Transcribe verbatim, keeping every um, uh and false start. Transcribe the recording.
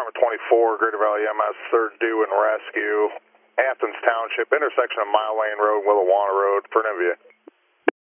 number twenty-four, Greater Valley M S, third due and rescue, Athens Township, intersection of Mile Lane Road, Willawanna Road, for an M V A.